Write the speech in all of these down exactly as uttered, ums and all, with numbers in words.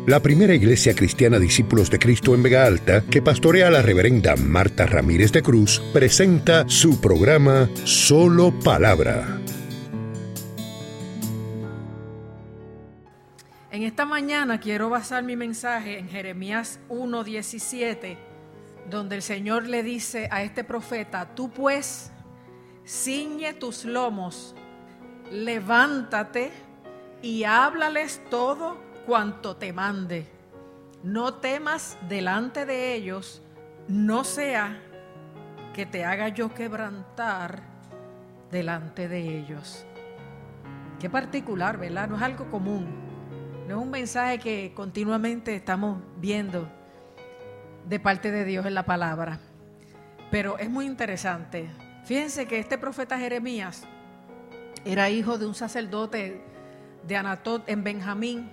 la primera iglesia cristiana Discípulos de Cristo en Vega Alta, que pastorea la reverenda Marta Ramírez de Cruz, presenta su programa Solo Palabra. En esta mañana quiero basar mi mensaje en Jeremías uno diecisiete, donde el Señor le dice a este profeta: tú pues, ciñe tus lomos, levántate y háblales todo cuanto te mande. No temas delante de ellos, no sea que te haga yo quebrantar delante de ellos. Qué particular, ¿verdad? No es algo común. No es un mensaje que continuamente estamos viendo de parte de Dios en la palabra. Pero es muy interesante. Fíjense que este profeta Jeremías era hijo de un sacerdote de Anatot en Benjamín.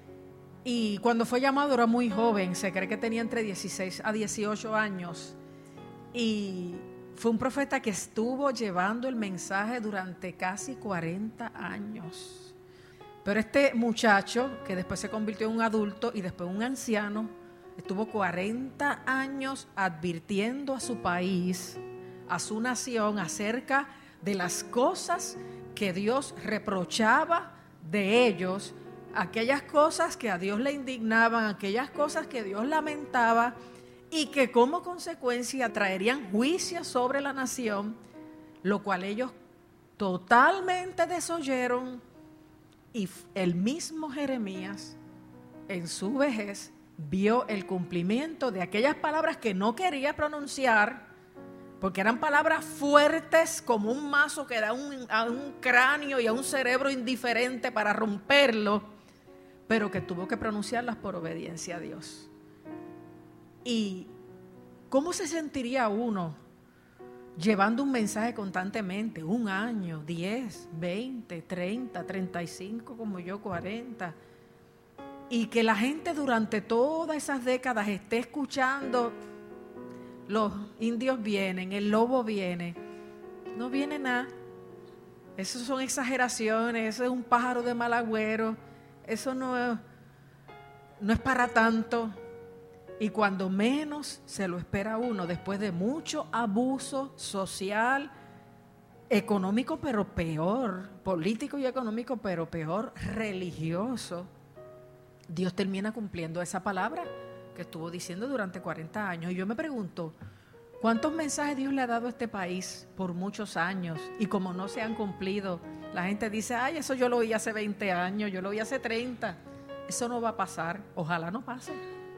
Y cuando fue llamado era muy joven. Se cree que tenía entre dieciséis a dieciocho años. Y fue un profeta que estuvo llevando el mensaje durante casi cuarenta años. Pero este muchacho, que después se convirtió en un adulto y después un anciano, estuvo cuarenta años advirtiendo a su país, a su nación, acerca de las cosas que Dios reprochaba de ellos, aquellas cosas que a Dios le indignaban, aquellas cosas que Dios lamentaba y que como consecuencia traerían juicio sobre la nación, lo cual ellos totalmente desoyeron. Y el mismo Jeremías, en su vejez, vio el cumplimiento de aquellas palabras que no quería pronunciar, porque eran palabras fuertes como un mazo que da un, a un cráneo y a un cerebro indiferente para romperlo, pero que tuvo que pronunciarlas por obediencia a Dios. ¿Y cómo se sentiría uno llevando un mensaje constantemente, un año, diez, veinte, treinta, treinta y cinco, como yo, cuarenta, y que la gente durante todas esas décadas esté escuchando: los indios vienen, el lobo viene? No viene nada. Eso son exageraciones, eso es un pájaro de mal agüero, eso no es, no es para tanto. Y cuando menos se lo espera uno, después de mucho abuso social, económico, pero peor, político y económico, pero peor, religioso, Dios termina cumpliendo esa palabra que estuvo diciendo durante cuarenta años. Y yo me pregunto, ¿cuántos mensajes Dios le ha dado a este país por muchos años? Y como no se han cumplido, la gente dice: ay, eso yo lo oí hace veinte años, yo lo oí hace treinta. Eso no va a pasar, ojalá no pase.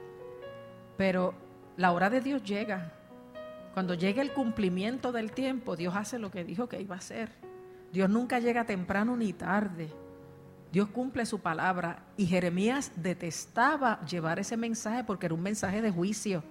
Pero la hora de Dios llega. Cuando llegue el cumplimiento del tiempo, Dios hace lo que dijo que iba a hacer. Dios nunca llega temprano ni tarde. Dios cumple su palabra. Y Jeremías detestaba llevar ese mensaje porque era un mensaje de juicio.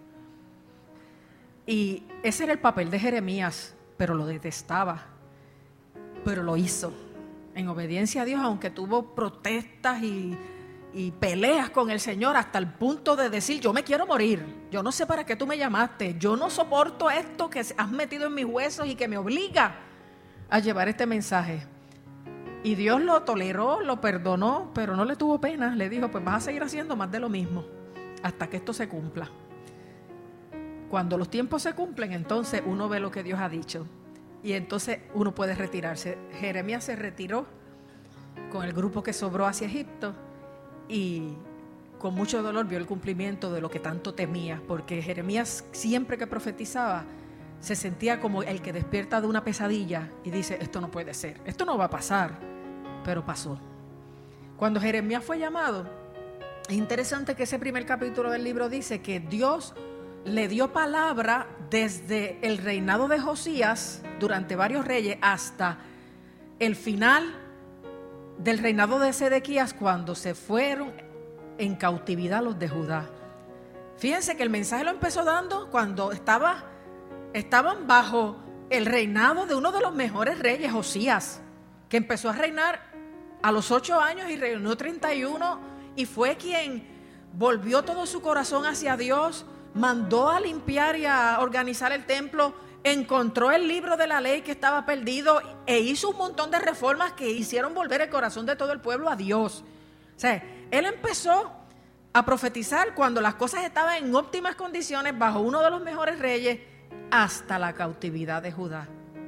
Y ese era el papel de Jeremías, pero lo detestaba. Pero lo hizo en obediencia a Dios, aunque tuvo protestas y y peleas con el Señor hasta el punto de decir: yo me quiero morir, yo no sé para qué tú me llamaste, yo no soporto esto que has metido en mis huesos y que me obliga a llevar este mensaje. Y Dios lo toleró, lo perdonó, pero no le tuvo pena. Le dijo: pues vas a seguir haciendo más de lo mismo hasta que esto se cumpla. Cuando los tiempos se cumplen, entonces uno ve lo que Dios ha dicho y entonces uno puede retirarse. Jeremías se retiró con el grupo que sobró hacia Egipto y con mucho dolor vio el cumplimiento de lo que tanto temía, porque Jeremías siempre que profetizaba se sentía como el que despierta de una pesadilla y dice: esto no puede ser, esto no va a pasar, pero pasó. Cuando Jeremías fue llamado, es interesante que ese primer capítulo del libro dice que Dios le dio palabra desde el reinado de Josías durante varios reyes hasta el final del reinado de Sedequías, cuando se fueron en cautividad los de Judá. Fíjense que el mensaje lo empezó dando cuando estaba, estaban bajo el reinado de uno de los mejores reyes, Josías, que empezó a reinar a los ocho años y reinó treinta y uno, y fue quien volvió todo su corazón hacia Dios, mandó a limpiar y a organizar el templo, encontró el libro de la ley que estaba perdido e hizo un montón de reformas que hicieron volver el corazón de todo el pueblo a Dios. O sea, él empezó a profetizar cuando las cosas estaban en óptimas condiciones bajo uno de los mejores reyes hasta la cautividad de Judá.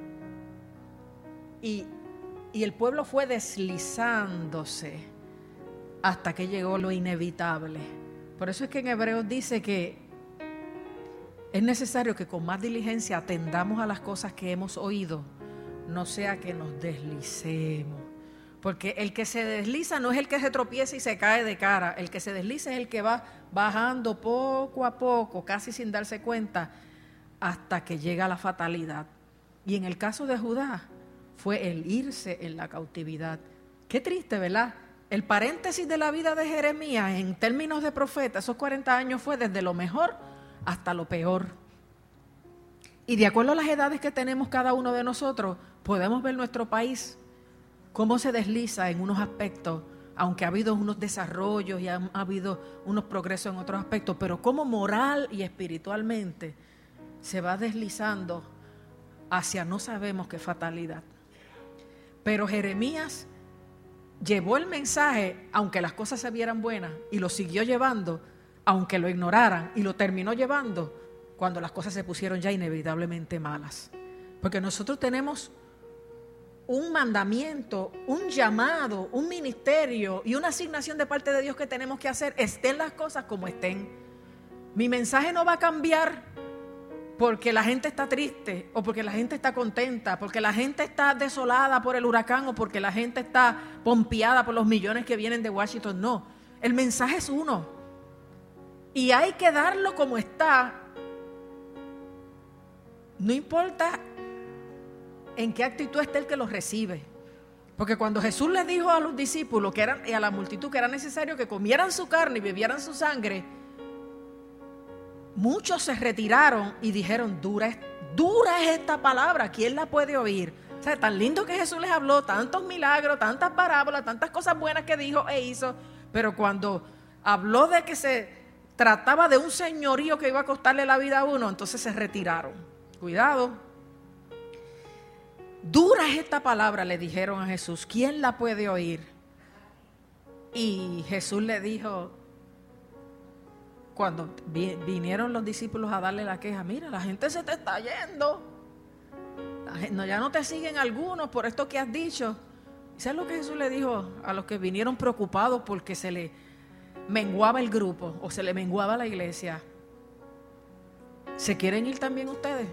Y, y el pueblo fue deslizándose hasta que llegó lo inevitable. Por eso es que en Hebreos dice que es necesario que con más diligencia atendamos a las cosas que hemos oído, no sea que nos deslicemos. Porque el que se desliza no es el que se tropieza y se cae de cara. El que se desliza es el que va bajando poco a poco, casi sin darse cuenta, hasta que llega la fatalidad. Y en el caso de Judá fue el irse en la cautividad. Qué triste, ¿verdad? El paréntesis de la vida de Jeremías en términos de profeta, esos cuarenta años fue desde lo mejor hasta lo peor. Y de acuerdo a las edades que tenemos cada uno de nosotros, podemos ver nuestro país cómo se desliza en unos aspectos, aunque ha habido unos desarrollos y ha, ha habido unos progresos en otros aspectos, pero cómo moral y espiritualmente se va deslizando hacia no sabemos qué fatalidad. Pero Jeremías llevó el mensaje, aunque las cosas se vieran buenas, y lo siguió llevando, aunque lo ignoraran, y lo terminó llevando cuando las cosas se pusieron ya inevitablemente malas. Porque nosotros tenemos un mandamiento, un llamado, un ministerio y una asignación de parte de Dios que tenemos que hacer, estén las cosas como estén. Mi mensaje no va a cambiar porque la gente está triste o porque la gente está contenta, porque la gente está desolada por el huracán o porque la gente está pompeada por los millones que vienen de Washington. No, el mensaje es uno y hay que darlo como está. No importa en qué actitud esté el que los recibe. Porque cuando Jesús les dijo a los discípulos que eran, y a la multitud que era necesario que comieran su carne y bebieran su sangre, muchos se retiraron y dijeron, dura es, dura es esta palabra, ¿quién la puede oír? O sea, tan lindo que Jesús les habló, tantos milagros, tantas parábolas, tantas cosas buenas que dijo e hizo, pero cuando habló de que se trataba de un señorío que iba a costarle la vida a uno, entonces se retiraron. Cuidado. Dura es esta palabra, le dijeron a Jesús, ¿quién la puede oír? Y Jesús le dijo, cuando vi, vinieron los discípulos a darle la queja, mira, la gente se te está yendo, la gente, no, ya no te siguen algunos por esto que has dicho. ¿Sabes lo que Jesús le dijo a los que vinieron preocupados porque se le menguaba el grupo o se le menguaba la iglesia? ¿Se quieren ir también ustedes?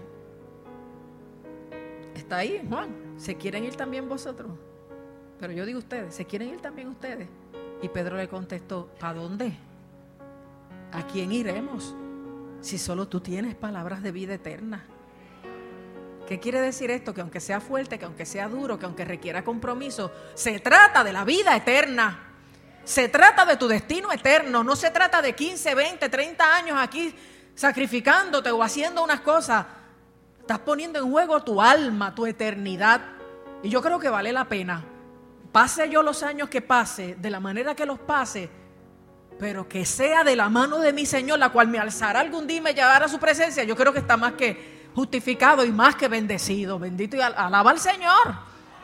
Está ahí, Juan, ¿se quieren ir también vosotros? Pero yo digo ustedes, ¿se quieren ir también ustedes? Y Pedro le contestó, ¿para dónde? ¿A quién iremos? Si solo tú tienes palabras de vida eterna. ¿Qué quiere decir esto? Que aunque sea fuerte, que aunque sea duro, que aunque requiera compromiso, se trata de la vida eterna. Se trata de tu destino eterno. No se trata de quince, veinte, treinta años aquí sacrificándote o haciendo unas cosas. Estás poniendo en juego tu alma, tu eternidad. Y yo creo que vale la pena. Pase yo los años que pase, de la manera que los pase, pero que sea de la mano de mi Señor, la cual me alzará algún día y me llevará a su presencia. Yo creo que está más que justificado y más que bendecido. Bendito y al- alaba al Señor.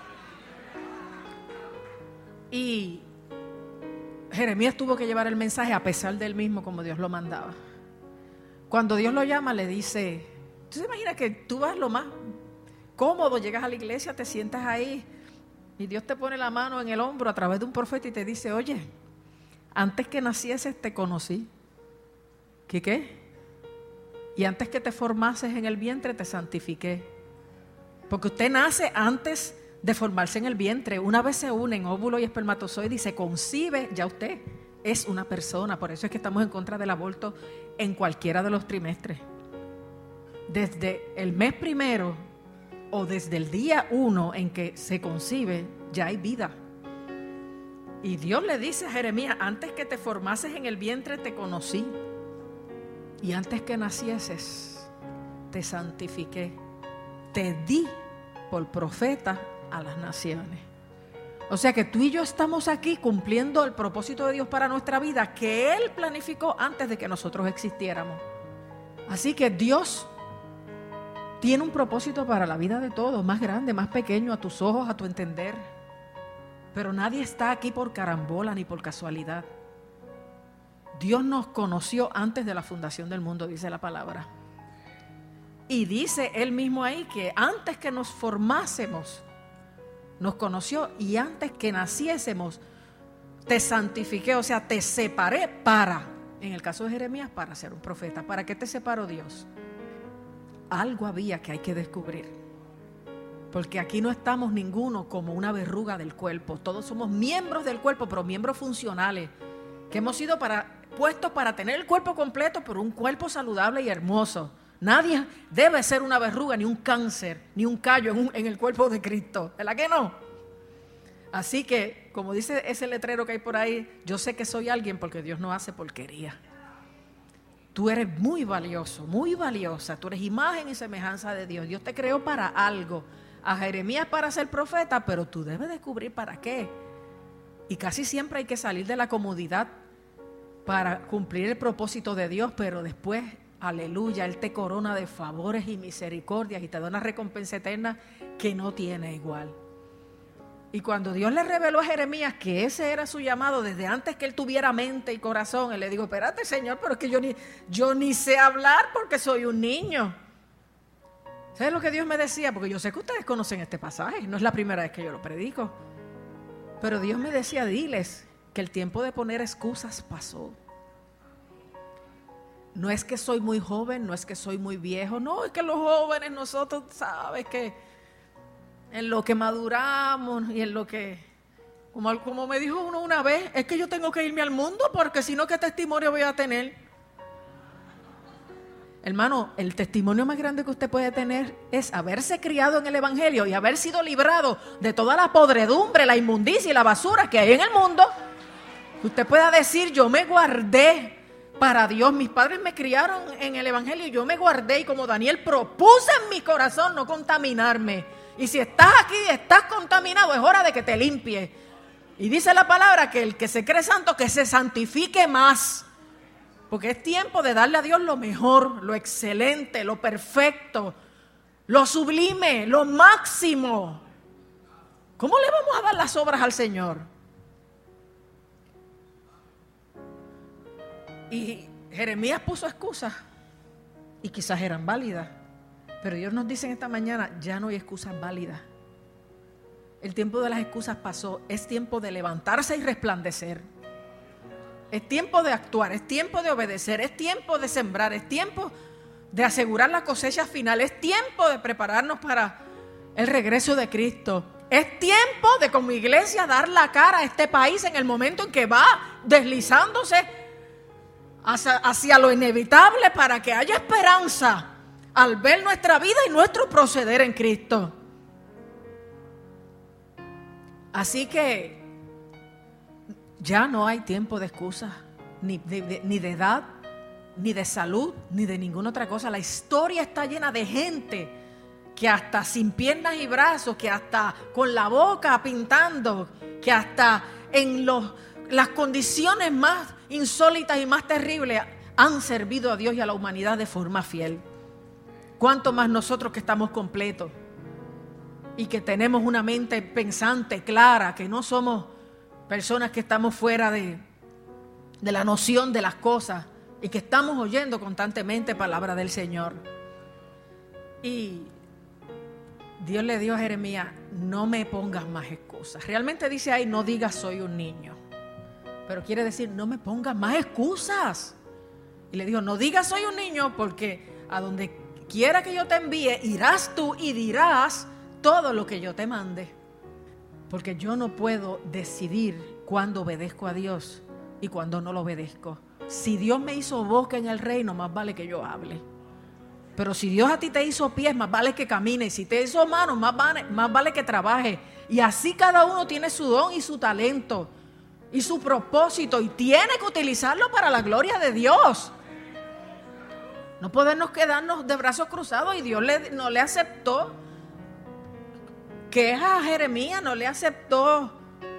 Y Jeremías tuvo que llevar el mensaje a pesar del mismo, como Dios lo mandaba. Cuando Dios lo llama, le dice, ¿tú te imaginas que tú vas lo más cómodo, llegas a la iglesia, te sientas ahí y Dios te pone la mano en el hombro a través de un profeta y te dice, oye, antes que nacieses te conocí? ¿Qué qué? Y antes que te formases en el vientre te santifiqué. Porque usted nace antes de formarse en el vientre. Una vez se unen óvulo y espermatozoide y se concibe, ya usted es una persona. Por eso es que estamos en contra del aborto en cualquiera de los trimestres. Desde el mes primero o desde el día uno en que se concibe, ya hay vida. Y Dios le dice a Jeremías, antes que te formases en el vientre te conocí. Y antes que nacieses, te santifiqué. Te di por profeta a las naciones. O sea que tú y yo estamos aquí cumpliendo el propósito de Dios para nuestra vida, que Él planificó antes de que nosotros existiéramos. Así que Dios tiene un propósito para la vida de todos, más grande, más pequeño, a tus ojos, a tu entender. Pero nadie está aquí por carambola ni por casualidad. Dios nos conoció antes de la fundación del mundo, dice la palabra. Y dice Él mismo ahí que antes que nos formásemos, nos conoció, y antes que naciésemos, te santifiqué, o sea, te separé para, en el caso de Jeremías, para ser un profeta. ¿Para qué te separó Dios? Algo había que hay que descubrir. Porque aquí no estamos ninguno como una verruga del cuerpo. Todos somos miembros del cuerpo, pero miembros funcionales, que hemos sido para, puestos para tener el cuerpo completo, pero un cuerpo saludable y hermoso. Nadie debe ser una verruga, ni un cáncer, ni un callo en, un, en el cuerpo de Cristo. ¿Verdad que no? Así que, como dice ese letrero que hay por ahí, yo sé que soy alguien porque Dios no hace porquería. Tú eres muy valioso, muy valiosa. Tú eres imagen y semejanza de Dios. Dios te creó para algo. A Jeremías para ser profeta, pero tú debes descubrir para qué. Y casi siempre hay que salir de la comodidad para cumplir el propósito de Dios, pero después, aleluya, Él te corona de favores y misericordias y te da una recompensa eterna que no tiene igual. Y cuando Dios le reveló a Jeremías que ese era su llamado, desde antes que él tuviera mente y corazón, él le dijo, espérate, Señor, pero es que yo ni, yo ni sé hablar porque soy un niño. ¿Sabes lo que Dios me decía? Porque yo sé que ustedes conocen este pasaje, no es la primera vez que yo lo predico. Pero Dios me decía, diles que el tiempo de poner excusas pasó. No es que soy muy joven, no es que soy muy viejo, no, es que los jóvenes nosotros, sabes que en lo que maduramos y en lo que, como, como me dijo uno una vez, es que yo tengo que irme al mundo porque si no, ¿qué testimonio voy a tener? Hermano, el testimonio más grande que usted puede tener es haberse criado en el Evangelio y haber sido librado de toda la podredumbre, la inmundicia y la basura que hay en el mundo. Usted pueda decir, yo me guardé para Dios, mis padres me criaron en el Evangelio y yo me guardé, y como Daniel propuse en mi corazón no contaminarme. Y si estás aquí y estás contaminado, es hora de que te limpies. Y dice la palabra que el que se cree santo, que se santifique más. Porque es tiempo de darle a Dios lo mejor, lo excelente, lo perfecto, lo sublime, lo máximo. ¿Cómo le vamos a dar las obras al Señor? Y Jeremías puso excusas y quizás eran válidas. Pero Dios nos dice en esta mañana, ya no hay excusas válidas. El tiempo de las excusas pasó. Es tiempo de levantarse y resplandecer. Es tiempo de actuar, es tiempo de obedecer, es tiempo de sembrar, es tiempo de asegurar la cosecha final, es tiempo de prepararnos para el regreso de Cristo. Es tiempo de como iglesia dar la cara a este país en el momento en que va deslizándose hacia, hacia lo inevitable para que haya esperanza al ver nuestra vida y nuestro proceder en Cristo. Así que ya no hay tiempo de excusas, ni de, de, ni de edad, ni de salud, ni de ninguna otra cosa. La historia está llena de gente que hasta sin piernas y brazos, que hasta con la boca pintando, que hasta en los, las condiciones más insólitas y más terribles han servido a Dios y a la humanidad de forma fiel. ¿Cuánto más nosotros que estamos completos y que tenemos una mente pensante, clara, que no somos personas que estamos fuera de, de la noción de las cosas y que estamos oyendo constantemente palabra del Señor? Y Dios le dio a Jeremías, no me pongas más excusas. Realmente dice ahí, no digas soy un niño, pero quiere decir, no me pongas más excusas. Y le dijo, no digas soy un niño, porque a donde quiera que yo te envíe, irás tú y dirás todo lo que yo te mande. Porque yo no puedo decidir cuándo obedezco a Dios y cuándo no lo obedezco. Si Dios me hizo boca en el reino, más vale que yo hable. Pero si Dios a ti te hizo pies, más vale que camine. Y si te hizo manos, más vale, más vale que trabaje. Y así cada uno tiene su don y su talento y su propósito, y tiene que utilizarlo para la gloria de Dios. No podemos quedarnos de brazos cruzados. Y Dios le, no le aceptó que a Jeremías, no le aceptó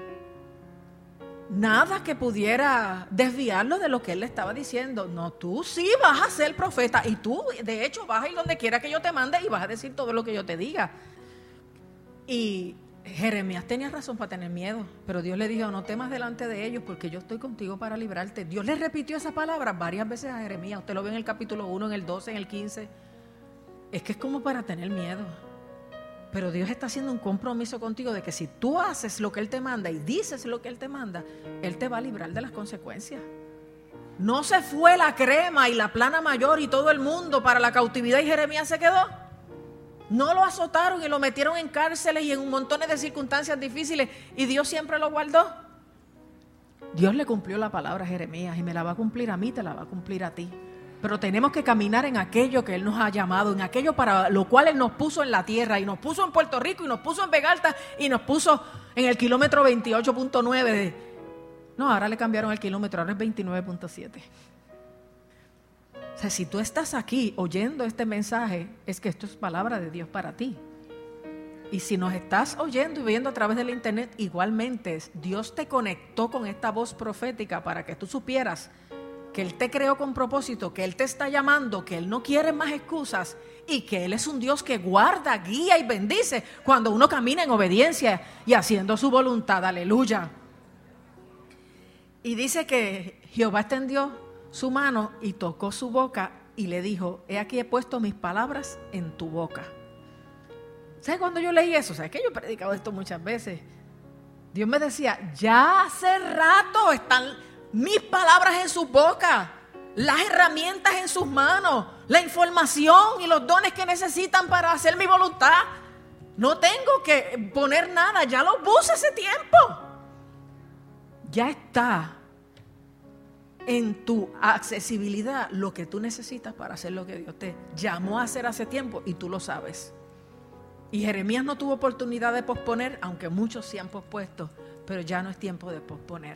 nada que pudiera desviarlo de lo que él le estaba diciendo. No, tú sí vas a ser profeta, y tú de hecho vas a ir donde quiera que yo te mande y vas a decir todo lo que yo te diga. Y Jeremías tenía razón para tener miedo, pero Dios le dijo, no temas delante de ellos porque yo estoy contigo para librarte. Dios le repitió esa palabra varias veces a Jeremías. Usted lo ve en el capítulo uno, en el doce, en el quince. Es que es como para tener miedo. Pero Dios está haciendo un compromiso contigo de que si tú haces lo que Él te manda y dices lo que Él te manda, Él te va a librar de las consecuencias. No se fue la crema y la plana mayor y todo el mundo para la cautividad y Jeremías se quedó. No lo azotaron y lo metieron en cárceles y en un montón de circunstancias difíciles y Dios siempre lo guardó. Dios le cumplió la palabra a Jeremías y me la va a cumplir a mí, te la va a cumplir a ti. Pero tenemos que caminar en aquello que Él nos ha llamado, en aquello para lo cual Él nos puso en la tierra y nos puso en Puerto Rico y nos puso en Vega Alta y nos puso en el kilómetro veintiocho punto nueve. De... No, ahora le cambiaron el kilómetro, ahora es veintinueve punto siete. O sea, si tú estás aquí oyendo este mensaje, es que esto es palabra de Dios para ti. Y si nos estás oyendo y viendo a través del internet, igualmente Dios te conectó con esta voz profética para que tú supieras que Él te creó con propósito, que Él te está llamando, que Él no quiere más excusas y que Él es un Dios que guarda, guía y bendice cuando uno camina en obediencia y haciendo su voluntad. Aleluya. Y dice que Jehová extendió su mano y tocó su boca y le dijo, he aquí he puesto mis palabras en tu boca. ¿Sabes cuando yo leí eso? ¿Sabes que yo he predicado esto muchas veces? Dios me decía, ya hace rato están mis palabras en su boca, las herramientas en sus manos, la información y los dones que necesitan para hacer mi voluntad. No tengo que poner nada, ya lo puse hace tiempo. Ya está en tu accesibilidad lo que tú necesitas para hacer lo que Dios te llamó a hacer hace tiempo y tú lo sabes. Y Jeremías no tuvo oportunidad de posponer, aunque muchos sí han pospuesto, pero ya no es tiempo de posponer.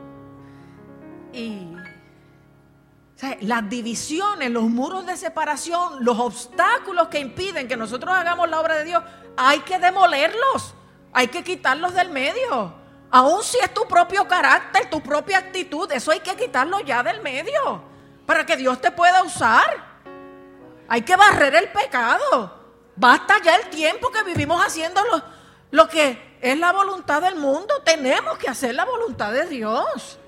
Y o sea, las divisiones, los muros de separación, los obstáculos que impiden que nosotros hagamos la obra de Dios, hay que demolerlos, hay que quitarlos del medio. Aun si es tu propio carácter, tu propia actitud, eso hay que quitarlo ya del medio para que Dios te pueda usar. Hay que barrer el pecado. Basta ya el tiempo que vivimos haciendo lo, lo que es la voluntad del mundo. Tenemos que hacer la voluntad de Dios.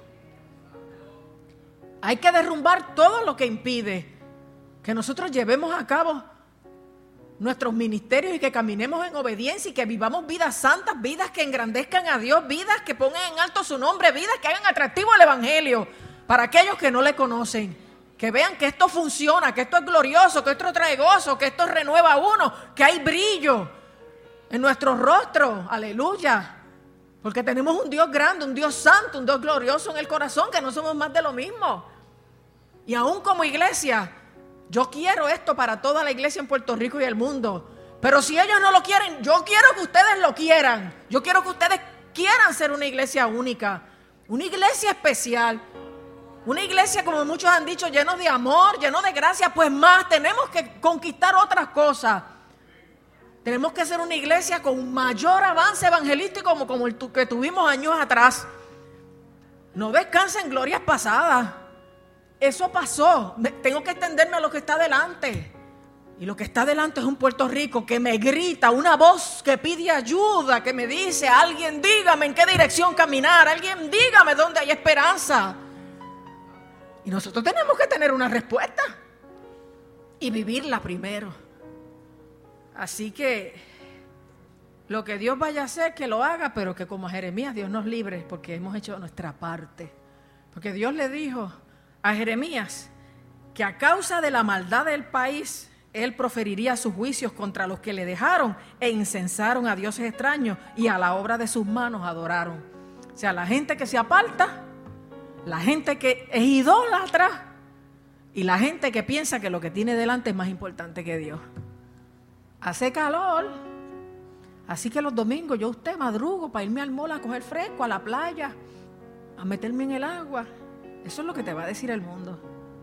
Hay que derrumbar todo lo que impide que nosotros llevemos a cabo nuestros ministerios y que caminemos en obediencia y que vivamos vidas santas, vidas que engrandezcan a Dios, vidas que pongan en alto su nombre, vidas que hagan atractivo el evangelio para aquellos que no le conocen, que vean que esto funciona, que esto es glorioso, que esto trae gozo, que esto renueva a uno, que hay brillo en nuestros rostros, aleluya, porque tenemos un Dios grande, un Dios santo, un Dios glorioso en el corazón, que no somos más de lo mismo. Y aún como iglesia, yo quiero esto para toda la iglesia en Puerto Rico y el mundo. Pero si ellos no lo quieren, yo quiero que ustedes lo quieran. Yo quiero que ustedes quieran ser una iglesia única, una iglesia especial, una iglesia, como muchos han dicho, llenos de amor, llenos de gracia. Pues más, tenemos que conquistar otras cosas. Tenemos que ser una iglesia con un mayor avance evangelístico como, como el que tuvimos años atrás. No descansen en glorias pasadas. Eso pasó. Tengo que extenderme a lo que está delante. Y lo que está delante es un Puerto Rico que me grita, una voz que pide ayuda, que me dice, alguien dígame en qué dirección caminar, alguien dígame dónde hay esperanza. Y nosotros tenemos que tener una respuesta y vivirla primero. Así que lo que Dios vaya a hacer, que lo haga, pero que como a Jeremías Dios nos libre, porque hemos hecho nuestra parte. Porque Dios le dijo a Jeremías que a causa de la maldad del país, él proferiría sus juicios contra los que le dejaron e incensaron a dioses extraños y a la obra de sus manos adoraron. O sea, la gente que se aparta, la gente que es idólatra y la gente que piensa que lo que tiene delante es más importante que Dios. Hace calor, así que los domingos yo usted madrugo para irme al mall a coger fresco, a la playa, a meterme en el agua. Eso es lo que te va a decir el mundo.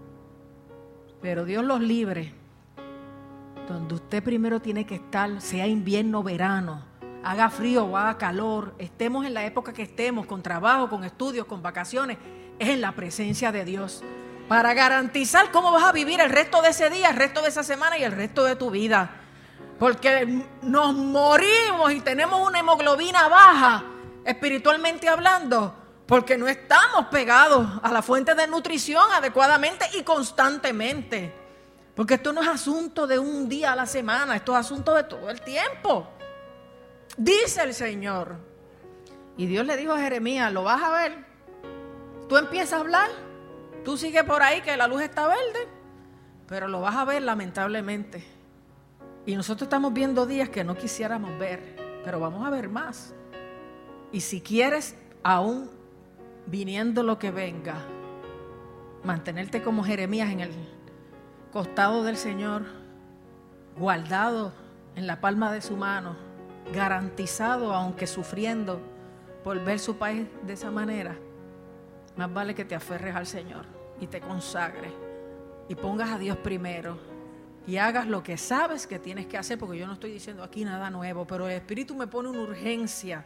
Pero Dios los libre. Donde usted primero tiene que estar, sea invierno o verano, haga frío o haga calor, estemos en la época que estemos, con trabajo, con estudios, con vacaciones, es en la presencia de Dios. Para garantizar cómo vas a vivir el resto de ese día, el resto de esa semana y el resto de tu vida. Porque nos morimos y tenemos una hemoglobina baja, espiritualmente hablando, porque no estamos pegados a la fuente de nutrición adecuadamente y constantemente. Porque esto no es asunto de un día a la semana, esto es asunto de todo el tiempo. Dice el Señor. Y Dios le dijo a Jeremías, lo vas a ver. Tú empiezas a hablar, tú sigues por ahí que la luz está verde, pero lo vas a ver lamentablemente. Y nosotros estamos viendo días que no quisiéramos ver, pero vamos a ver más. Y si quieres, aún viniendo lo que venga, mantenerte como Jeremías en el costado del Señor, guardado en la palma de su mano, garantizado, aunque sufriendo por ver su país de esa manera, más vale que te aferres al Señor y te consagres y pongas a Dios primero y hagas lo que sabes que tienes que hacer, porque yo no estoy diciendo aquí nada nuevo, pero el Espíritu me pone una urgencia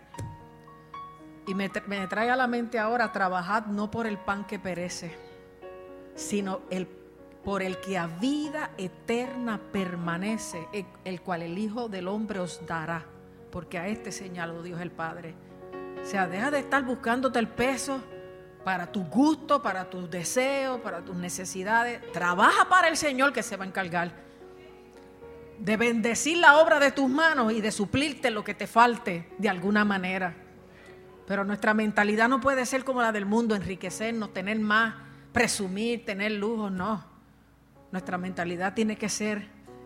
y me, me trae a la mente ahora: trabajad no por el pan que perece, sino el, por el que a vida eterna permanece, el, el cual el Hijo del Hombre os dará, porque a este señaló Dios el Padre. O sea, deja de estar buscándote el peso para tus gustos, para tus deseos, para tus necesidades. Trabaja para el Señor, que se va a encargar de bendecir la obra de tus manos y de suplirte lo que te falte de alguna manera. Pero nuestra mentalidad no puede ser como la del mundo, enriquecernos, tener más, presumir, tener lujo, no. Nuestra mentalidad tiene que ser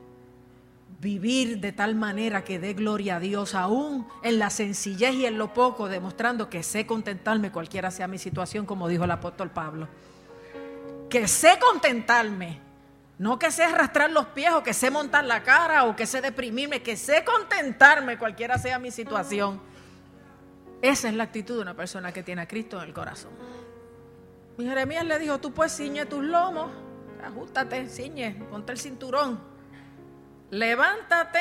vivir de tal manera que dé gloria a Dios, aún en la sencillez y en lo poco, demostrando que sé contentarme cualquiera sea mi situación, como dijo el apóstol Pablo. Que sé contentarme, no que sé arrastrar los pies o que sé montar la cara o que sé deprimirme, que sé contentarme cualquiera sea mi situación. Esa es la actitud de una persona que tiene a Cristo en el corazón. Y Jeremías le dijo: tú pues ciñe tus lomos, ajustate, ciñe, ponte el cinturón, levántate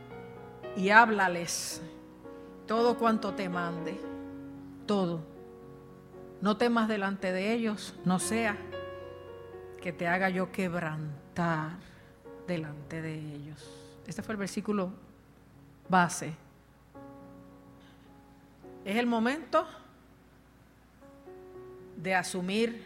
y háblales todo cuanto te mande, todo. No temas delante de ellos, no sea que te haga yo quebrantar delante de ellos. Este fue el versículo base. Es el momento de asumir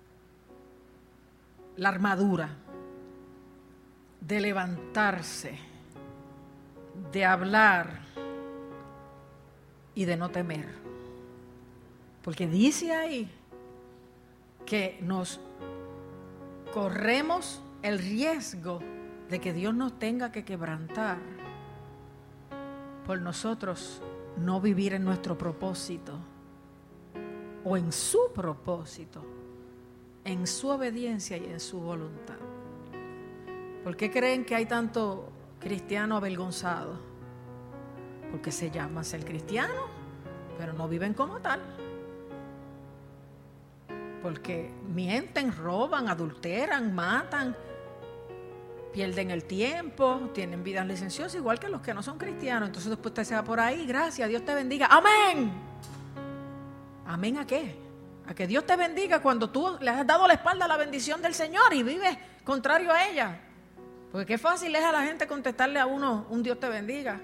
la armadura, de levantarse, de hablar y de no temer. Porque dice ahí que nos corremos el riesgo de que Dios nos tenga que quebrantar por nosotros no vivir en nuestro propósito o en su propósito, en su obediencia y en su voluntad. ¿Por qué creen que hay tanto cristiano avergonzado? Porque se llaman ser cristianos, pero no viven como tal. Porque mienten, roban, adulteran, matan, pierden el tiempo, tienen vidas licenciosas, igual que los que no son cristianos. Entonces después usted se va por ahí: gracias, Dios te bendiga, amén. ¿Amén a qué? A que Dios te bendiga cuando tú le has dado la espalda a la bendición del Señor y vives contrario a ella. Porque qué fácil es a la gente contestarle a uno un Dios te bendiga.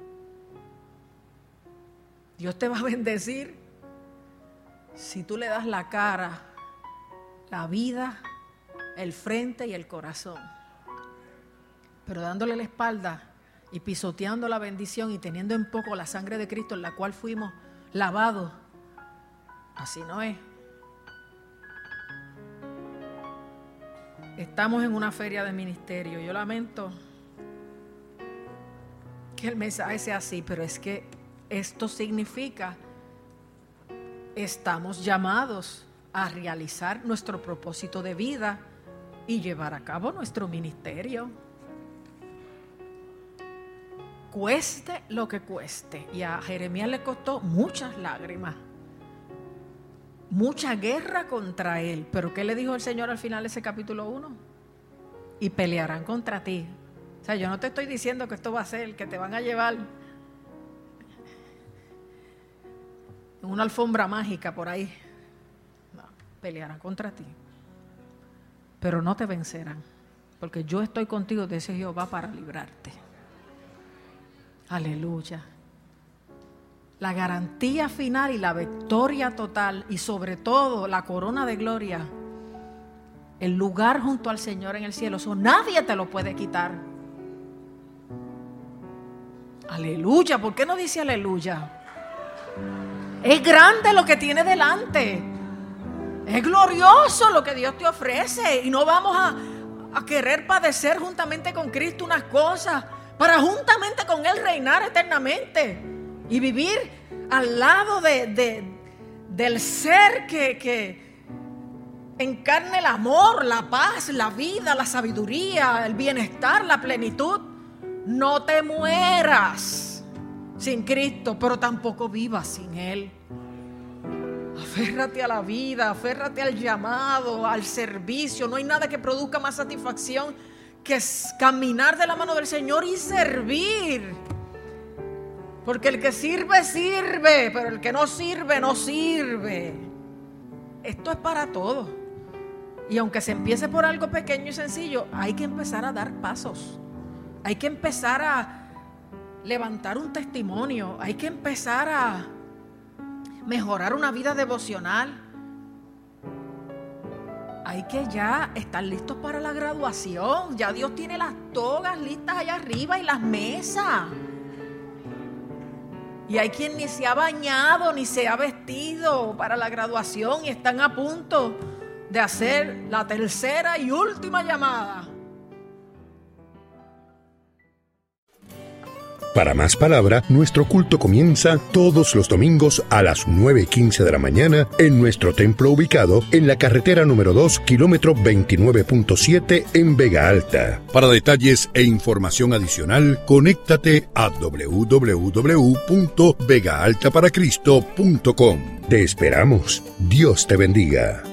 Dios te va a bendecir si tú le das la cara, la vida, el frente y el corazón. Pero dándole la espalda y pisoteando la bendición y teniendo en poco la sangre de Cristo en la cual fuimos lavados, así no es. Estamos en una feria de ministerio. Yo lamento que el mensaje sea así, pero es que esto significa: estamos llamados a realizar nuestro propósito de vida y llevar a cabo nuestro ministerio. Cueste lo que cueste. Y a Jeremías le costó muchas lágrimas, mucha guerra contra él. Pero ¿qué le dijo el Señor al final de ese capítulo uno? Y pelearán contra ti. O sea, yo no te estoy diciendo que esto va a ser, que te van a llevar en una alfombra mágica por ahí. No, pelearán contra ti, pero no te vencerán, porque yo estoy contigo, dice Jehová, para librarte. Aleluya. La garantía final y la victoria total y sobre todo la corona de gloria, el lugar junto al Señor en el cielo, eso nadie te lo puede quitar. Aleluya. ¿Por qué no dice aleluya? Es grande lo que tiene delante. Es glorioso lo que Dios te ofrece. Y no vamos a, a querer padecer juntamente con Cristo unas cosas para juntamente con Él reinar eternamente y vivir al lado de, de, del ser que, que encarna el amor, la paz, la vida, la sabiduría, el bienestar, la plenitud. No te mueras sin Cristo, pero tampoco vivas sin Él. Aférrate a la vida, aférrate al llamado, al servicio. No hay nada que produzca más satisfacción que caminar de la mano del Señor y servir. Porque el que sirve, sirve, pero el que no sirve, no sirve. Esto es para todos. Y aunque se empiece por algo pequeño y sencillo, hay que empezar a dar pasos. Hay que empezar a levantar un testimonio. Hay que empezar a mejorar una vida devocional. Hay que ya estar listos para la graduación. Ya Dios tiene las togas listas allá arriba y las mesas. Y hay quien ni se ha bañado ni se ha vestido para la graduación y están a punto de hacer la tercera y última llamada. Para más palabra, nuestro culto comienza todos los domingos a las nueve y quince de la mañana en nuestro templo ubicado en la carretera número dos, kilómetro veintinueve punto siete en Vega Alta. Para detalles e información adicional, conéctate a doble u doble u doble u punto vega alta para cristo punto com. Te esperamos. Dios te bendiga.